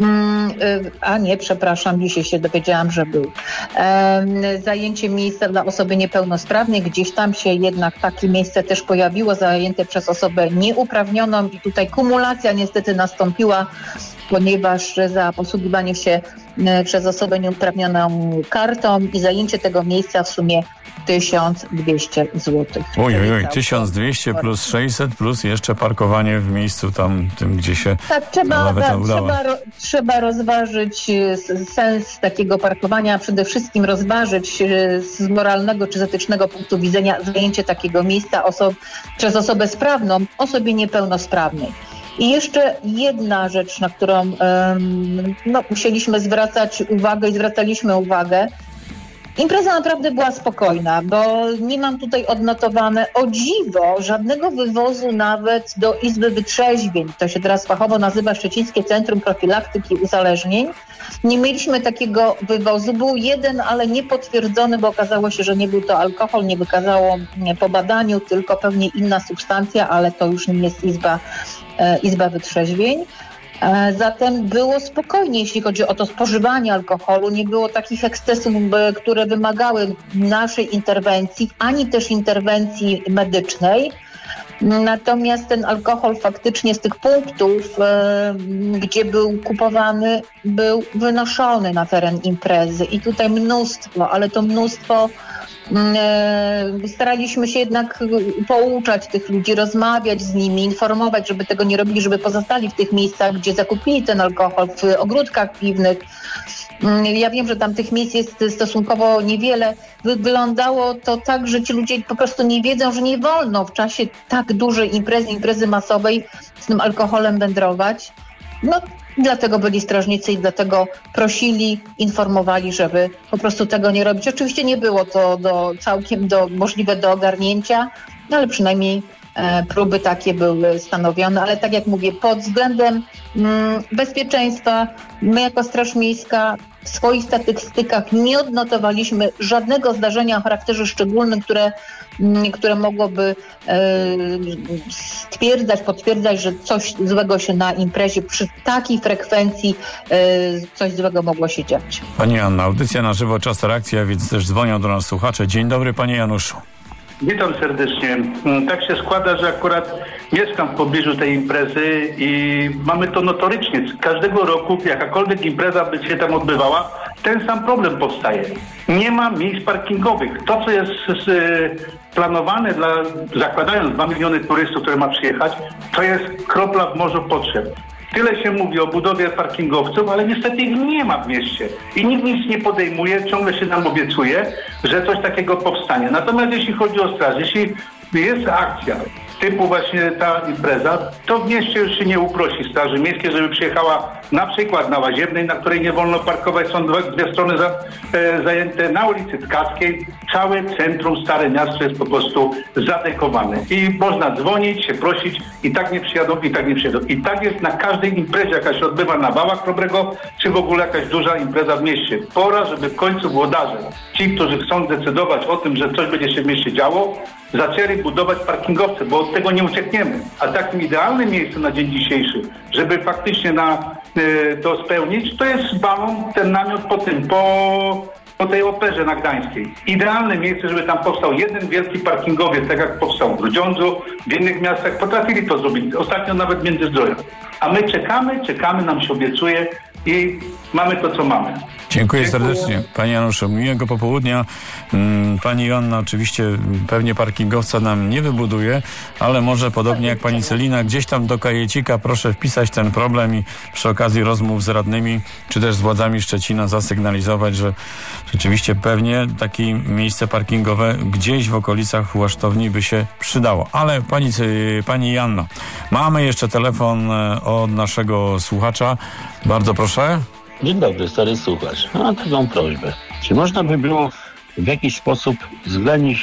dzisiaj się dowiedziałam, że był. Zajęcie miejsca dla osoby niepełnosprawnej, gdzieś tam się jednak takie miejsce też pojawiło, zajęte przez osobę nieuprawnioną i tutaj kumulacja niestety nastąpiła, ponieważ za posługiwanie się przez osobę nieuprawnioną kartą i zajęcie tego miejsca w sumie 1200 zł. Oj, 1200 plus 600 plus jeszcze parkowanie w miejscu tam, tym gdzie się trzeba rozważyć sens takiego parkowania, przede wszystkim rozważyć z moralnego czy z etycznego punktu widzenia zajęcie takiego miejsca przez osobę sprawną, osobie niepełnosprawnej. I jeszcze jedna rzecz, na którą musieliśmy zwracać uwagę i zwracaliśmy uwagę. Impreza naprawdę była spokojna, bo nie mam tutaj odnotowane, o dziwo, żadnego wywozu nawet do Izby Wytrzeźwień. To się teraz fachowo nazywa Szczecińskie Centrum Profilaktyki Uzależnień. Nie mieliśmy takiego wywozu. Był jeden, ale niepotwierdzony, bo okazało się, że nie był to alkohol, nie wykazało po badaniu, tylko pewnie inna substancja, ale to już nie jest Izba Wytrzeźwień. Zatem było spokojnie, jeśli chodzi o to spożywanie alkoholu. Nie było takich ekscesów, które wymagały naszej interwencji, ani też interwencji medycznej. Natomiast ten alkohol faktycznie z tych punktów, gdzie był kupowany, był wynoszony na teren imprezy. I tutaj mnóstwo, ale to mnóstwo staraliśmy się jednak pouczać tych ludzi, rozmawiać z nimi, informować, żeby tego nie robili, żeby pozostali w tych miejscach, gdzie zakupili ten alkohol, w ogródkach piwnych. Ja wiem, że tam tych miejsc jest stosunkowo niewiele. Wyglądało to tak, że ci ludzie po prostu nie wiedzą, że nie wolno w czasie tak dużej imprezy masowej z tym alkoholem wędrować. Dlatego byli strażnicy i dlatego prosili, informowali, żeby po prostu tego nie robić. Oczywiście nie było to całkiem możliwe do ogarnięcia, ale przynajmniej próby takie były stanowione. Ale tak jak mówię, pod względem bezpieczeństwa my jako Straż Miejska w swoich statystykach nie odnotowaliśmy żadnego zdarzenia o charakterze szczególnym, które mogłoby potwierdzać, że coś złego się na imprezie przy takiej frekwencji coś złego mogło się dziać. Pani Anna, audycja na żywo, czas reakcji, a więc też dzwonią do nas słuchacze. Dzień dobry, panie Januszu. Witam serdecznie. Tak się składa, że akurat mieszkam w pobliżu tej imprezy i mamy to notorycznie. Każdego roku, jakakolwiek impreza by się tam odbywała, ten sam problem powstaje. Nie ma miejsc parkingowych. To, co jest planowane zakładając 2 miliony turystów, które ma przyjechać, to jest kropla w morzu potrzeb. Tyle się mówi o budowie parkingowców, ale niestety ich nie ma w mieście. I nikt nic nie podejmuje, ciągle się nam obiecuje, że coś takiego powstanie. Natomiast jeśli chodzi o straż, jeśli jest akcja typu właśnie ta impreza, to w mieście już się nie uprosi Straży Miejskiej, żeby przyjechała na przykład na Łaziebnej, na której nie wolno parkować, są dwie strony zajęte, na ulicy Tkackiej. Całe centrum Stare Miasto jest po prostu zadekowane. I można dzwonić, się prosić i tak nie przyjadą, i tak nie przyjadą. I tak jest na każdej imprezie, jaka się odbywa na Wałach Chrobrego, czy w ogóle jakaś duża impreza w mieście. Pora, żeby w końcu włodarze, ci, którzy chcą decydować o tym, że coś będzie się w mieście działo, zaczęli budować parkingowce, bo od tego nie uciekniemy. A takim idealnym miejscem na dzień dzisiejszy, żeby faktycznie to spełnić, to jest balon, ten namiot po tej operze na Gdańskiej. Idealne miejsce, żeby tam powstał jeden wielki parkingowiec, tak jak powstał w Grudziądzu, w innych miastach potrafili to zrobić. Ostatnio nawet w Międzyzdroju. A my czekamy, nam się obiecuje i mamy to, co mamy. Dziękuję serdecznie. Panie Januszu, miłego popołudnia. Pani Joanna oczywiście pewnie parkingowca nam nie wybuduje, ale może podobnie jak pani Celina, gdzieś tam do kajecika proszę wpisać ten problem i przy okazji rozmów z radnymi, czy też z władzami Szczecina zasygnalizować, że rzeczywiście pewnie takie miejsce parkingowe gdzieś w okolicach Łasztowni by się przydało. Ale pani Joanna, mamy jeszcze telefon od naszego słuchacza. Bardzo proszę. Dzień dobry, stary słuchacz. Mam taką prośbę. Czy można by było w jakiś sposób względnić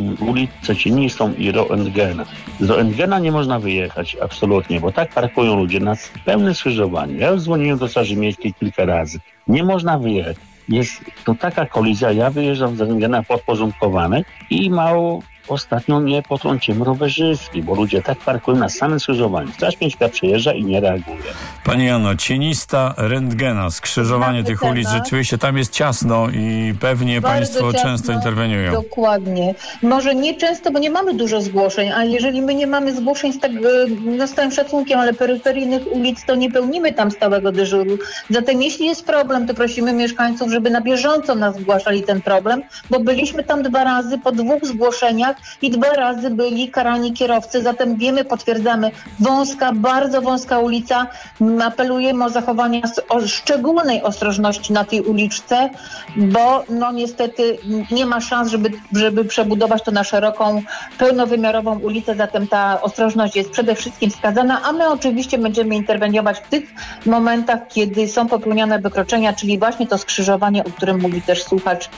ulicę Cienistą i Roentgena? Z Roentgena nie można wyjechać absolutnie, bo tak parkują ludzie na pełne skrzyżowanie. Ja już dzwoniłem do Straży Miejskiej kilka razy. Nie można wyjechać. Jest to taka kolizja. Ja wyjeżdżam z Roentgena podporządkowany i mało ostatnio nie potrąciłem rowerzystki, bo ludzie tak parkują na samym skrzyżowaniu. Straż Miejska przyjeżdża i nie reaguje. Pani Jano, Cienista, Rentgena, skrzyżowanie tych ulic, rzeczywiście tam jest ciasno i pewnie państwo często interweniują. Dokładnie. Może nie często, bo nie mamy dużo zgłoszeń, a jeżeli my nie mamy zgłoszeń z całym szacunkiem, ale peryferyjnych ulic, to nie pełnimy tam stałego dyżuru. Zatem jeśli jest problem, to prosimy mieszkańców, żeby na bieżąco nas zgłaszali ten problem, bo byliśmy tam 2 razy po 2 zgłoszeniach i 2 razy byli karani kierowcy, zatem wiemy, potwierdzamy, wąska, bardzo wąska ulica. Apelujemy o zachowanie szczególnej ostrożności na tej uliczce, bo no niestety nie ma szans, żeby przebudować to na szeroką, pełnowymiarową ulicę, zatem ta ostrożność jest przede wszystkim wskazana, a my oczywiście będziemy interweniować w tych momentach, kiedy są popełniane wykroczenia, czyli właśnie to skrzyżowanie, o którym mówi też słuchacz,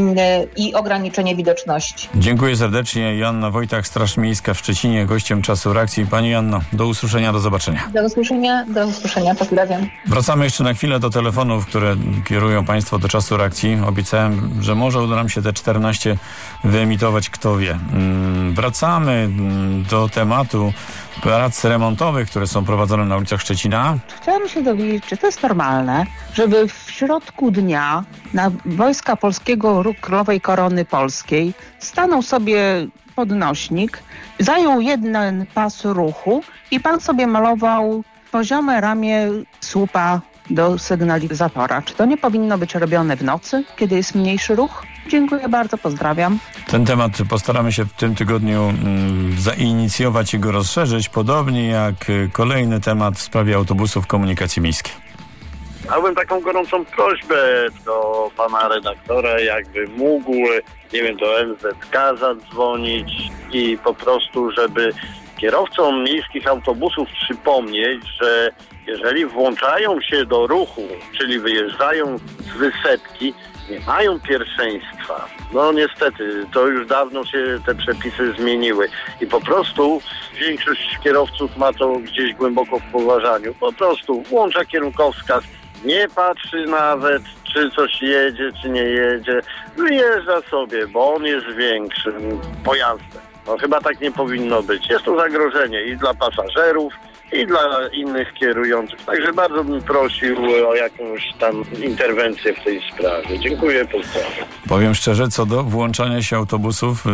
i ograniczenie widoczności. Dziękuję serdecznie. Joanna Wojtach, Straż Miejska w Szczecinie, gościem Czasu Reakcji. Pani Joanno, do usłyszenia, do zobaczenia. Do usłyszenia, pozdrawiam. Wracamy jeszcze na chwilę do telefonów, które kierują państwo do Czasu Reakcji. Obiecałem, że może uda nam się te 14 wyemitować, kto wie. Wracamy do tematu prac remontowych, które są prowadzone na ulicach Szczecina. Chciałam się dowiedzieć, czy to jest normalne, żeby w środku dnia na Wojska Polskiego Ruch Królowej Korony Polskiej stanął sobie podnośnik, zajął jeden pas ruchu i pan sobie malował poziome ramię słupa do sygnalizatora. Czy to nie powinno być robione w nocy, kiedy jest mniejszy ruch? Dziękuję bardzo, pozdrawiam. Ten temat postaramy się w tym tygodniu zainicjować i go rozszerzyć, podobnie jak kolejny temat w sprawie autobusów komunikacji miejskiej. Miałbym taką gorącą prośbę do pana redaktora, jakby mógł, nie wiem, do MZK zadzwonić i po prostu, żeby kierowcom miejskich autobusów przypomnieć, że jeżeli włączają się do ruchu, czyli wyjeżdżają z wysepki, nie mają pierwszeństwa. No niestety, to już dawno się te przepisy zmieniły i po prostu większość kierowców ma to gdzieś głęboko w poważaniu. Po prostu włącza kierunkowskaz, nie patrzy nawet, czy coś jedzie, czy nie jedzie. Wyjeżdża sobie, bo on jest większym pojazdem. No chyba tak nie powinno być. Jest to zagrożenie i dla pasażerów, i dla innych kierujących. Także bardzo bym prosił o jakąś tam interwencję w tej sprawie. Dziękuję, pozdrawiam. Powiem szczerze, co do włączania się autobusów,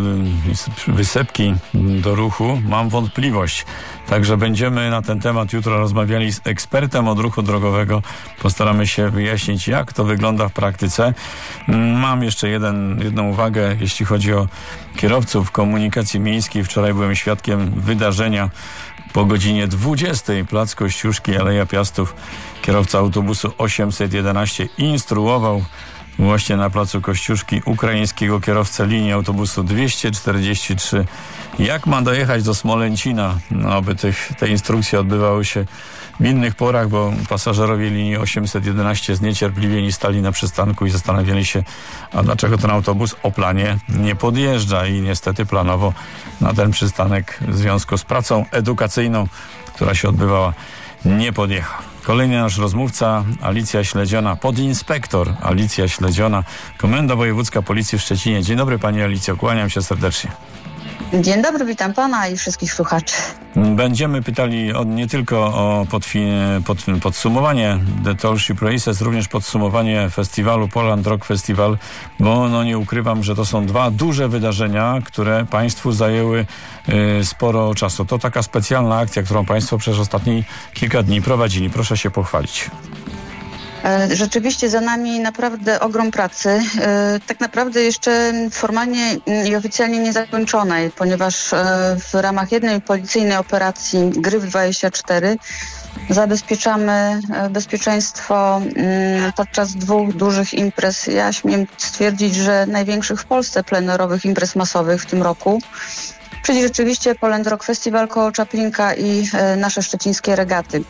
wysepki do ruchu, mam wątpliwość. Także będziemy na ten temat jutro rozmawiali z ekspertem od ruchu drogowego. Postaramy się wyjaśnić, jak to wygląda w praktyce. Mam jeszcze jedną uwagę, jeśli chodzi o kierowców komunikacji miejskiej. Wczoraj byłem świadkiem wydarzenia po godzinie 20. 20. Plac Kościuszki, Aleja Piastów. Kierowca autobusu 811 instruował właśnie na placu Kościuszki ukraińskiego kierowcę linii autobusu 243. Jak ma dojechać do Smolęcina? No, aby te instrukcje odbywały się w innych porach, bo pasażerowie linii 811 zniecierpliwieni stali na przystanku i zastanawiali się, a dlaczego ten autobus o planie nie podjeżdża i niestety planowo na ten przystanek w związku z pracą edukacyjną, która się odbywała, nie podjechał. Kolejny nasz rozmówca, Alicja Śledziona, podinspektor Alicja Śledziona, Komenda Wojewódzka Policji w Szczecinie. Dzień dobry pani Alicjo, kłaniam się serdecznie. Dzień dobry, witam pana i wszystkich słuchaczy. Będziemy pytali nie tylko o podsumowanie The Tallship Races, również podsumowanie festiwalu Poland Rock Festival, bo nie ukrywam, że to są dwa duże wydarzenia, które państwu zajęły sporo czasu. To taka specjalna akcja, którą państwo przez ostatnie kilka dni prowadzili. Proszę się pochwalić. Rzeczywiście za nami naprawdę ogrom pracy, tak naprawdę jeszcze formalnie i oficjalnie niezakończonej, ponieważ w ramach jednej policyjnej operacji Gryf24 zabezpieczamy bezpieczeństwo podczas dwóch dużych imprez. Ja śmiem stwierdzić, że największych w Polsce plenerowych imprez masowych w tym roku. Czyli rzeczywiście Poland Rock Festival koło Czaplinka i nasze szczecińskie regaty.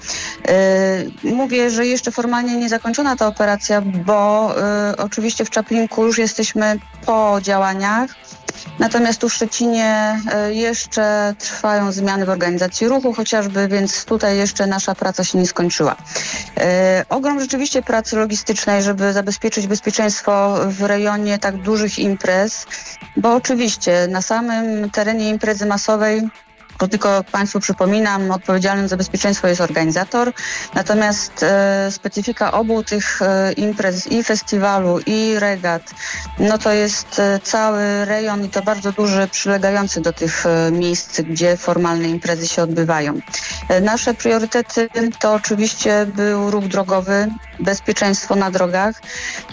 Mówię, że jeszcze formalnie nie zakończona ta operacja, bo oczywiście w Czaplinku już jesteśmy po działaniach. Natomiast tu w Szczecinie jeszcze trwają zmiany w organizacji ruchu chociażby, więc tutaj jeszcze nasza praca się nie skończyła. Ogrom rzeczywiście pracy logistycznej, żeby zabezpieczyć bezpieczeństwo w rejonie tak dużych imprez, bo oczywiście na samym terenie imprezy masowej, to tylko państwu przypominam, odpowiedzialnym za bezpieczeństwo jest organizator, natomiast specyfika obu tych imprez i festiwalu i regat, no to jest cały rejon i to bardzo duży, przylegający do tych miejsc, gdzie formalne imprezy się odbywają. Nasze priorytety to oczywiście był ruch drogowy, bezpieczeństwo na drogach.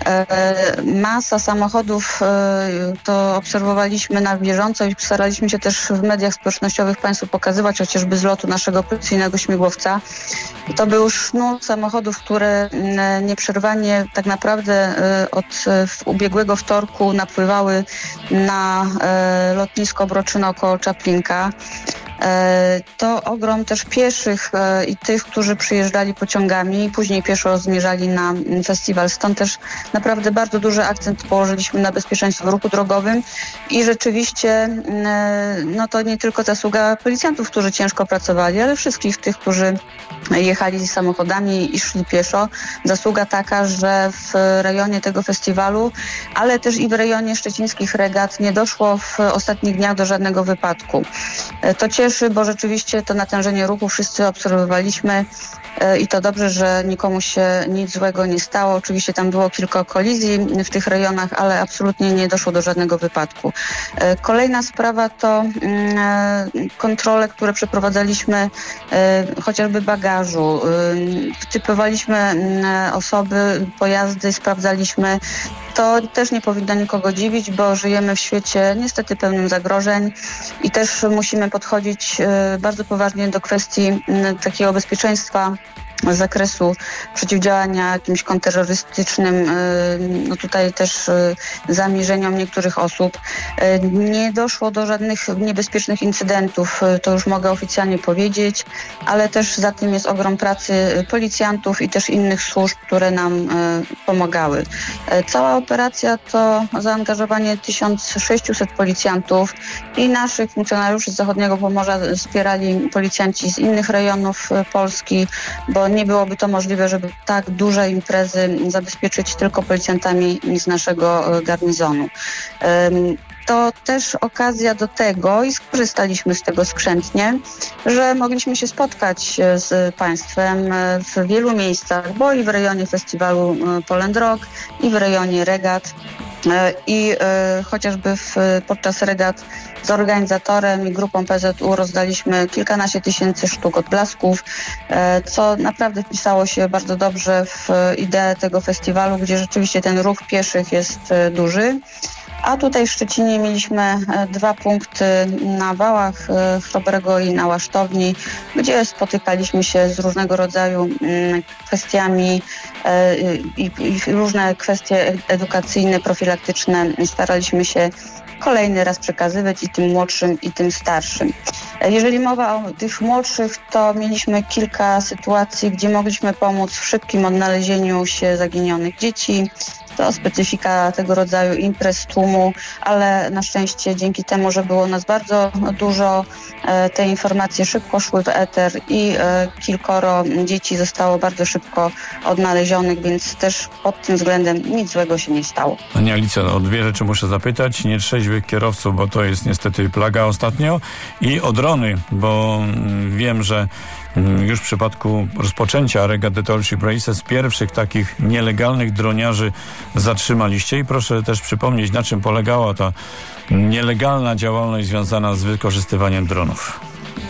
Masa samochodów, to obserwowaliśmy na bieżąco i staraliśmy się też w mediach społecznościowych państwu pokazywać, chociażby z lotu naszego policyjnego śmigłowca. To był sznur samochodów, które nieprzerwanie tak naprawdę od ubiegłego wtorku napływały na lotnisko Broczyno koło Czaplinka. To ogrom też pieszych i tych, którzy przyjeżdżali pociągami i później pieszo zmierzali na festiwal. Stąd też naprawdę bardzo duży akcent położyliśmy na bezpieczeństwo w ruchu drogowym i rzeczywiście no to nie tylko zasługa policjantów, którzy ciężko pracowali, ale wszystkich tych, którzy jechali samochodami i szli pieszo. Zasługa taka, że w rejonie tego festiwalu, ale też i w rejonie szczecińskich regat nie doszło w ostatnich dniach do żadnego wypadku. To cieszy, bo rzeczywiście to natężenie ruchu wszyscy obserwowaliśmy i to dobrze, że nikomu się nic złego nie stało. Oczywiście tam było kilka kolizji w tych rejonach, ale absolutnie nie doszło do żadnego wypadku. Kolejna sprawa to kontrole, które przeprowadzaliśmy chociażby bagażu. Typowaliśmy osoby, pojazdy, sprawdzaliśmy. To też nie powinno nikogo dziwić, bo żyjemy w świecie niestety pełnym zagrożeń i też musimy podchodzić bardzo poważnie do kwestii takiego bezpieczeństwa z zakresu przeciwdziałania jakimś kontrterrorystycznym, no tutaj też zamierzeniom niektórych osób. Nie doszło do żadnych niebezpiecznych incydentów, to już mogę oficjalnie powiedzieć, ale też za tym jest ogrom pracy policjantów i też innych służb, które nam pomagały. Cała operacja to zaangażowanie 1600 policjantów i naszych funkcjonariuszy z zachodniego Pomorza wspierali policjanci z innych rejonów Polski, bo nie byłoby to możliwe, żeby tak duże imprezy zabezpieczyć tylko policjantami z naszego garnizonu. To też okazja do tego i skorzystaliśmy z tego skrzętnie, że mogliśmy się spotkać z państwem w wielu miejscach, bo i w rejonie festiwalu Poland Rock, i w rejonie regat, i chociażby podczas regat z organizatorem i grupą PZU rozdaliśmy kilkanaście tysięcy sztuk odblasków, co naprawdę wpisało się bardzo dobrze w ideę tego festiwalu, gdzie rzeczywiście ten ruch pieszych jest duży. A tutaj w Szczecinie mieliśmy 2 punkty na Wałach Chrobrego i na Łasztowni, gdzie spotykaliśmy się z różnego rodzaju kwestiami i różne kwestie edukacyjne, profilaktyczne staraliśmy się kolejny raz przekazywać i tym młodszym, i tym starszym. Jeżeli mowa o tych młodszych, to mieliśmy kilka sytuacji, gdzie mogliśmy pomóc w szybkim odnalezieniu się zaginionych dzieci. To specyfika tego rodzaju imprez, tłumu, ale na szczęście dzięki temu, że było nas bardzo dużo, te informacje szybko szły w eter i kilkoro dzieci zostało bardzo szybko odnalezionych, więc też pod tym względem nic złego się nie stało. Pani Alicjo, o 2 rzeczy muszę zapytać. Nietrzeźwych kierowców, bo to jest niestety plaga ostatnio, i o drony, bo wiem, że już w przypadku rozpoczęcia Regaty Tallship Races pierwszych takich nielegalnych droniarzy zatrzymaliście i proszę też przypomnieć, na czym polegała ta nielegalna działalność związana z wykorzystywaniem dronów.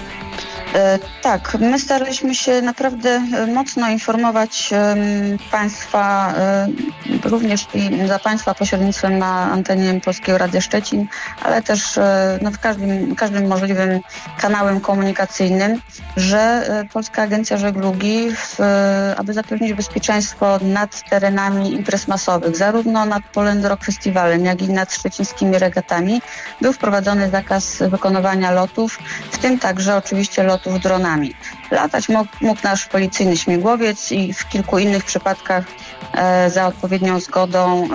Tak, my staraliśmy się naprawdę mocno informować Państwa, również i za Państwa pośrednictwem na antenie Polskiego Radia Szczecin, ale też każdym możliwym kanałem komunikacyjnym, że Polska Agencja Żeglugi, aby zapewnić bezpieczeństwo nad terenami imprez masowych, zarówno nad Poland Rock Festiwalem, jak i nad szczecińskimi regatami, był wprowadzony zakaz wykonywania lotów, w tym także oczywiście lotów dronami. Latać mógł nasz policyjny śmigłowiec i w kilku innych przypadkach za odpowiednią zgodą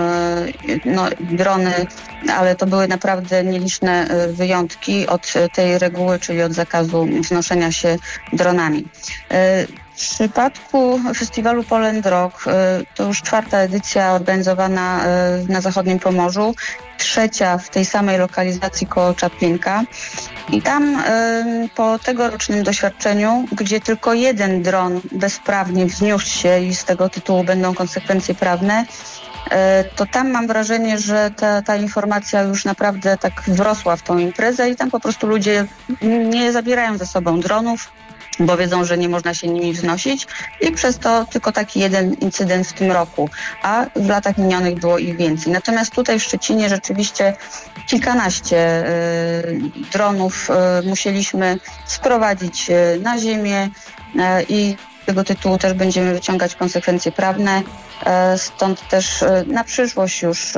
drony, ale to były naprawdę nieliczne wyjątki od tej reguły, czyli od zakazu wznoszenia się dronami. W przypadku festiwalu Poland Rock to już 4. edycja organizowana na zachodnim Pomorzu, 3. w tej samej lokalizacji koło Czaplinka. I tam po tegorocznym doświadczeniu, gdzie tylko 1 dron bezprawnie wzniósł się i z tego tytułu będą konsekwencje prawne, to tam mam wrażenie, że ta informacja już naprawdę tak wrosła w tą imprezę i tam po prostu ludzie nie zabierają ze sobą dronów, bo wiedzą, że nie można się nimi wznosić i przez to tylko taki 1 incydent w tym roku, a w latach minionych było ich więcej. Natomiast tutaj w Szczecinie rzeczywiście kilkanaście dronów musieliśmy sprowadzić na ziemię i z tego tytułu też będziemy wyciągać konsekwencje prawne. Stąd też na przyszłość już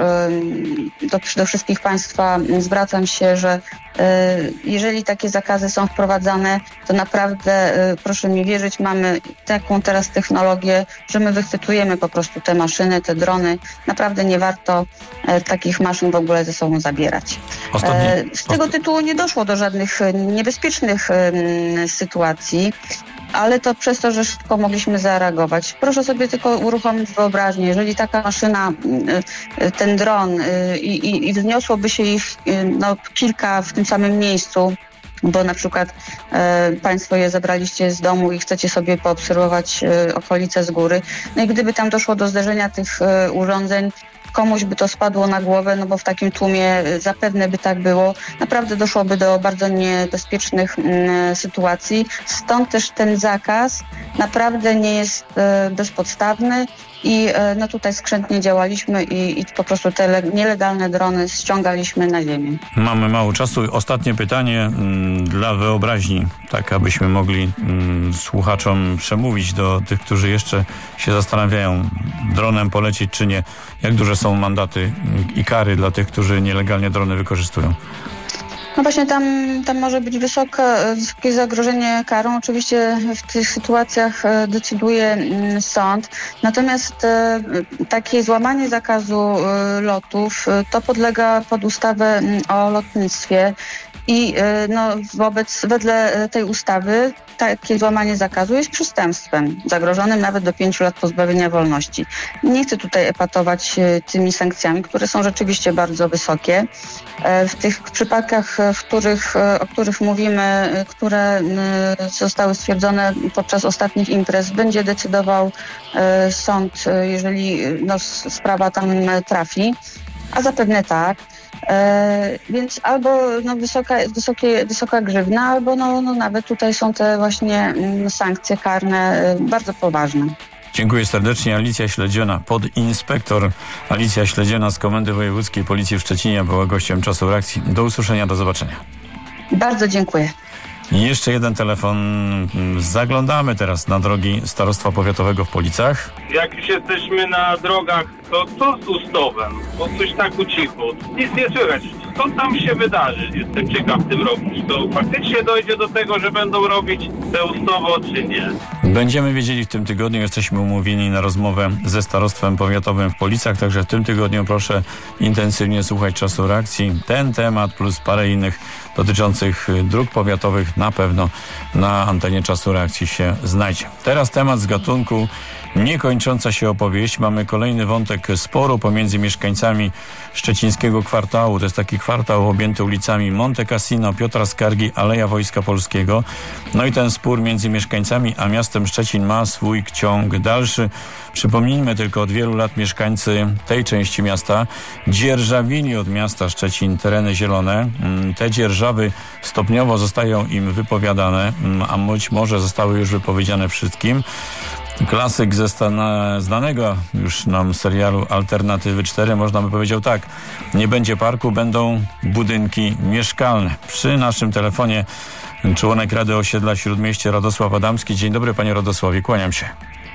do wszystkich Państwa zwracam się, że jeżeli takie zakazy są wprowadzane, to naprawdę proszę mi wierzyć, mamy taką teraz technologię, że my wychwytujemy po prostu te maszyny, te drony. Naprawdę nie warto takich maszyn w ogóle ze sobą zabierać. Z tego tytułu nie doszło do żadnych niebezpiecznych sytuacji, ale to przez to, że szybko mogliśmy zareagować. Proszę sobie tylko uruchomić wyobraźnię, jeżeli taka maszyna, ten dron i wzniosłoby się ich kilka w tym samym miejscu, bo na przykład Państwo je zabraliście z domu i chcecie sobie poobserwować okolice z góry. No i gdyby tam doszło do zderzenia tych urządzeń, komuś by to spadło na głowę, no bo w takim tłumie zapewne by tak było. Naprawdę doszłoby do bardzo niebezpiecznych sytuacji. Stąd też ten zakaz naprawdę nie jest bezpodstawny i tutaj skrzętnie działaliśmy i po prostu te nielegalne drony ściągaliśmy na ziemię. Mamy mało czasu. Ostatnie pytanie dla wyobraźni, tak abyśmy mogli słuchaczom przemówić do tych, którzy jeszcze się zastanawiają, dronem polecieć czy nie. Jak duże są mandaty i kary dla tych, którzy nielegalnie drony wykorzystują? No właśnie tam może być wysokie zagrożenie karą. Oczywiście w tych sytuacjach decyduje sąd. Natomiast takie złamanie zakazu lotów to podlega pod ustawę o lotnictwie. I wedle tej ustawy takie złamanie zakazu jest przestępstwem zagrożonym nawet do 5 lat pozbawienia wolności. Nie chcę tutaj epatować tymi sankcjami, które są rzeczywiście bardzo wysokie. W tych przypadkach, o których mówimy, które zostały stwierdzone podczas ostatnich imprez, będzie decydował sąd, jeżeli sprawa tam trafi, a zapewne tak. Więc albo wysoka grzywna, albo nawet tutaj są te właśnie sankcje karne bardzo poważne. Dziękuję serdecznie. Alicja Śledziona, podinspektor Alicja Śledziona z Komendy Wojewódzkiej Policji w Szczecinie była gościem Czasu Reakcji. Do usłyszenia, do zobaczenia. Bardzo dziękuję. I jeszcze jeden telefon. Zaglądamy teraz na drogi Starostwa Powiatowego w Policach. Jak już jesteśmy na drogach, to co z Ustowem? Bo coś tak ucichło. Nic nie słychać. Co tam się wydarzy? Jestem ciekaw w tym roku. Czy to faktycznie dojdzie do tego, że będą robić te Ustowo, czy nie? Będziemy wiedzieli w tym tygodniu. Jesteśmy umówieni na rozmowę ze Starostwem Powiatowym w Policach, także w tym tygodniu proszę intensywnie słuchać Czasu Reakcji. Ten temat plus parę innych dotyczących dróg powiatowych na pewno na antenie Czasu Reakcji się znajdzie. Teraz temat z gatunku niekończąca się opowieść. Mamy kolejny wątek sporu pomiędzy mieszkańcami szczecińskiego kwartału. To jest taki kwartał objęty ulicami Monte Cassino, Piotra Skargi, Aleja Wojska Polskiego. No i ten spór między mieszkańcami a miastem Szczecin ma swój ciąg dalszy. Przypomnijmy tylko, od wielu lat mieszkańcy tej części miasta dzierżawili od miasta Szczecin tereny zielone. Te dzierżawy stopniowo zostają im wypowiadane, a być może zostały już wypowiedziane wszystkim. Klasyk ze znanego już nam serialu Alternatywy 4, można by powiedział tak: nie będzie parku, będą budynki mieszkalne. Przy naszym telefonie członek Rady Osiedla Śródmieście Radosław Adamski. Dzień dobry, panie Radosławie, kłaniam się.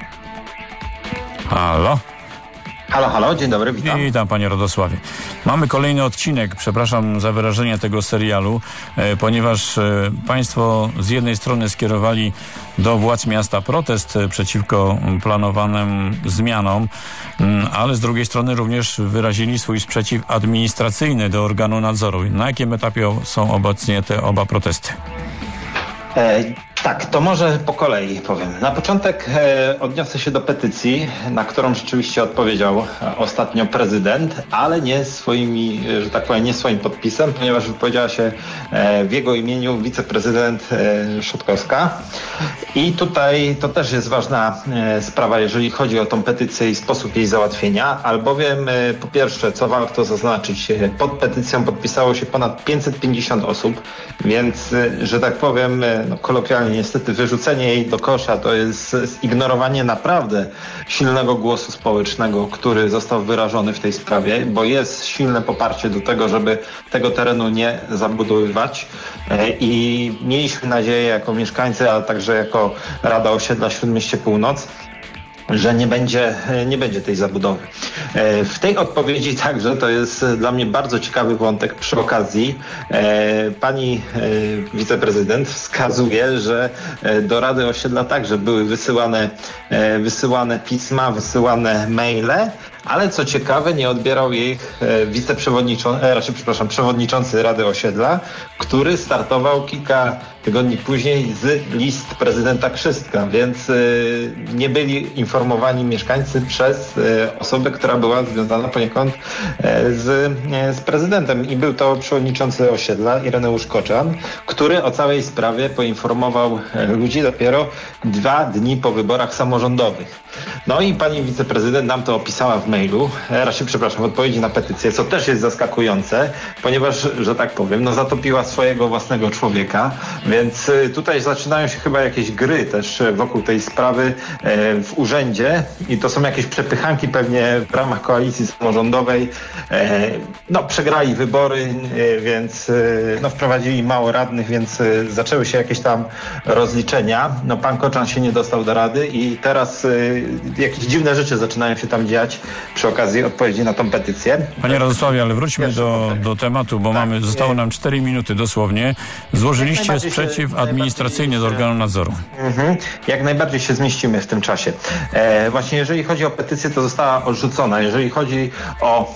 Halo? Halo, dzień dobry, witam. Witam, panie Radosławie. Mamy kolejny odcinek, przepraszam za wyrażenie, tego serialu, ponieważ państwo z jednej strony skierowali do władz miasta protest przeciwko planowanym zmianom, ale z drugiej strony również wyrazili swój sprzeciw administracyjny do organu nadzoru. Na jakim etapie są obecnie te oba protesty? Tak, to może po kolei powiem. Na początek odniosę się do petycji, na którą rzeczywiście odpowiedział ostatnio prezydent, ale nie swoimi, że tak powiem, nie swoim podpisem, ponieważ wypowiedziała się w jego imieniu wiceprezydent Szotkowska. I tutaj to też jest ważna sprawa, jeżeli chodzi o tą petycję i sposób jej załatwienia, albowiem po pierwsze, co warto zaznaczyć, pod petycją podpisało się ponad 550 osób, więc, że tak powiem, kolokwialnie niestety wyrzucenie jej do kosza to jest zignorowanie naprawdę silnego głosu społecznego, który został wyrażony w tej sprawie, bo jest silne poparcie do tego, żeby tego terenu nie zabudowywać i mieliśmy nadzieję jako mieszkańcy, ale także jako Rada Osiedla Śródmieście Północ, że nie będzie tej zabudowy. W tej odpowiedzi także, to jest dla mnie bardzo ciekawy wątek, przy okazji pani wiceprezydent wskazuje, że do Rady Osiedla także były wysyłane pisma, wysyłane maile, ale co ciekawe, nie odbierał ich przewodniczący Rady Osiedla, który startował kilka tygodni później z list prezydenta Krzystka, więc nie byli informowani mieszkańcy przez osobę, która była związana poniekąd z prezydentem. I był to przewodniczący osiedla, Ireneusz Koczan, który o całej sprawie poinformował ludzi dopiero 2 dni po wyborach samorządowych. No i pani wiceprezydent nam to opisała w mailu, w odpowiedzi na petycję, co też jest zaskakujące, ponieważ, że tak powiem, zatopiła swojego własnego człowieka, więc tutaj zaczynają się chyba jakieś gry też wokół tej sprawy w urzędzie i to są jakieś przepychanki pewnie w ramach koalicji samorządowej. Przegrali wybory, więc wprowadzili mało radnych, więc zaczęły się jakieś tam rozliczenia. Pan Koczan się nie dostał do rady i teraz jakieś dziwne rzeczy zaczynają się tam dziać przy okazji odpowiedzi na tą petycję. Panie Radosławie, ale wróćmy do tematu, bo zostało nam 4 minuty dosłownie. Złożyliście sprzeciw administracyjny do organu nadzoru. Jak najbardziej się zmieścimy w tym czasie. Właśnie jeżeli chodzi o petycję, to została odrzucona. Jeżeli chodzi o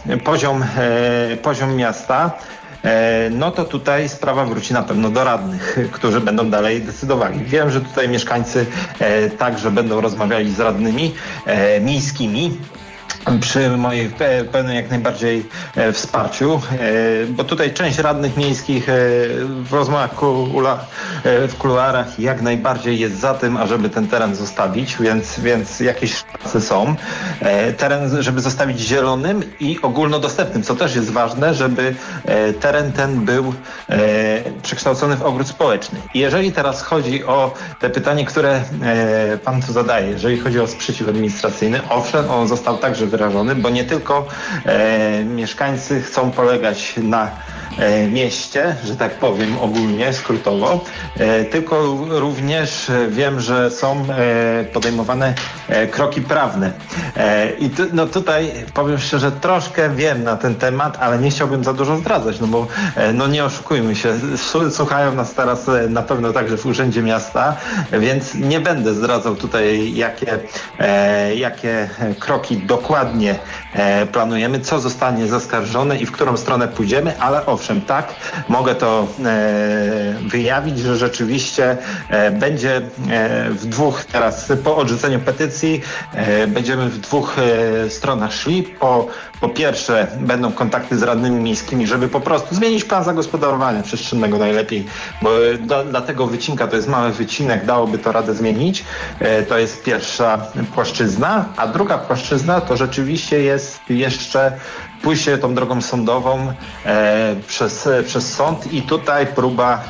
poziom miasta, to tutaj sprawa wróci na pewno do radnych, którzy będą dalej decydowali. Wiem, że tutaj mieszkańcy także będą rozmawiali z radnymi miejskimi przy moim pełnym jak najbardziej wsparciu, bo tutaj część radnych miejskich w rozmowach w kuluarach jak najbardziej jest za tym, ażeby ten teren zostawić, więc jakieś szanse są. Teren, żeby zostawić zielonym i ogólnodostępnym, co też jest ważne, żeby teren ten był przekształcony w ogród społeczny. I jeżeli teraz chodzi o te pytanie, które pan tu zadaje, jeżeli chodzi o sprzeciw administracyjny, owszem, on został także wyrażony, bo nie tylko mieszkańcy chcą polegać na mieście, że tak powiem ogólnie, skrótowo, tylko również wiem, że są podejmowane kroki prawne. I tutaj powiem szczerze, troszkę wiem na ten temat, ale nie chciałbym za dużo zdradzać, no bo nie oszukujmy się, słuchają nas teraz na pewno także w Urzędzie Miasta, więc nie będę zdradzał tutaj jakie kroki dokładnie planujemy, co zostanie zaskarżone i w którą stronę pójdziemy, ale owszem, tak, mogę to wyjawić, że rzeczywiście będzie w dwóch, teraz po odrzuceniu petycji, będziemy w dwóch stronach szli. Po pierwsze będą kontakty z radnymi miejskimi, żeby po prostu zmienić plan zagospodarowania przestrzennego najlepiej, bo dla tego wycinka to jest mały wycinek, dałoby to radę zmienić. To jest pierwsza płaszczyzna, a druga płaszczyzna to rzeczywiście jest jeszcze pójście tą drogą sądową przez sąd i tutaj próba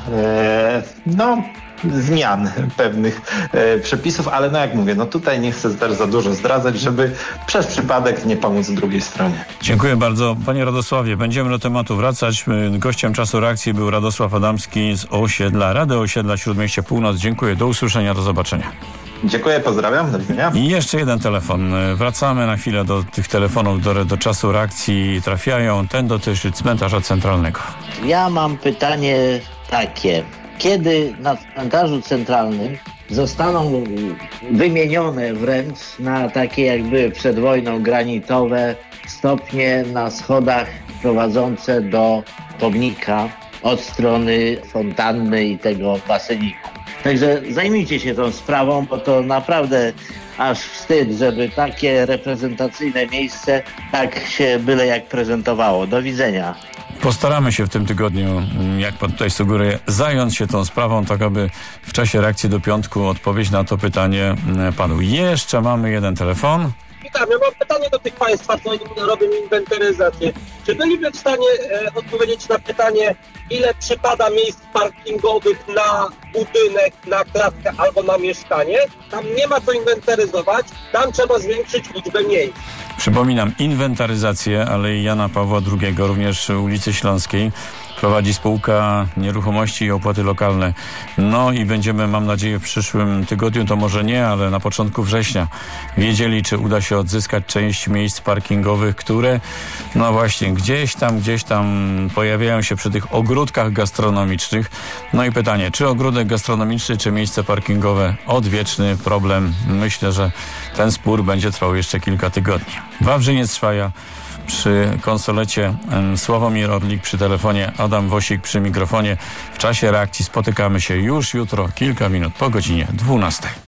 zmian pewnych przepisów, ale jak mówię, tutaj nie chcę też za dużo zdradzać, żeby przez przypadek nie pomóc drugiej stronie. Dziękuję bardzo. Panie Radosławie, będziemy do tematu wracać. Gościem Czasu Reakcji był Radosław Adamski z osiedla, Rady Osiedla Śródmieście Północ. Dziękuję, do usłyszenia, do zobaczenia. Dziękuję, pozdrawiam, do widzenia. I jeszcze jeden telefon. Wracamy na chwilę do tych telefonów, do Czasu Reakcji trafiają. Ten dotyczy cmentarza centralnego. Ja mam pytanie takie. Kiedy na cmentarzu centralnym zostaną wymienione wręcz na takie jak były przed wojną granitowe stopnie na schodach prowadzące do pomnika od strony fontanny i tego baseniku. Także zajmijcie się tą sprawą, bo to naprawdę aż wstyd, żeby takie reprezentacyjne miejsce tak się byle jak prezentowało. Do widzenia. Postaramy się w tym tygodniu, jak pan tutaj sugeruje, zająć się tą sprawą, tak aby w czasie reakcji do piątku odpowiedź na to pytanie padł. Jeszcze mamy jeden telefon. Witam, ja mam pytanie do tych państwa, co robią inwentaryzację. Czy byliby w stanie odpowiedzieć na pytanie, ile przypada miejsc parkingowych na budynek, na klatkę albo na mieszkanie? Tam nie ma co inwentaryzować, tam trzeba zwiększyć liczbę miejsc. Przypominam, inwentaryzację Alei Jana Pawła II, również ulicy Śląskiej, prowadzi spółka Nieruchomości i Opłaty Lokalne. I będziemy, mam nadzieję, w przyszłym tygodniu, to może nie, ale na początku września wiedzieli, czy uda się odzyskać część miejsc parkingowych, które właśnie gdzieś tam pojawiają się przy tych ogródkach gastronomicznych. I pytanie, czy ogródek gastronomiczny, czy miejsce parkingowe? Odwieczny problem. Myślę, że ten spór będzie trwał jeszcze kilka tygodni. Wawrzyniec-Szwaja przy konsolecie, Sławomir Orlik przy telefonie, Adam Wosik przy mikrofonie. W czasie reakcji spotykamy się już jutro, kilka minut po godzinie 12.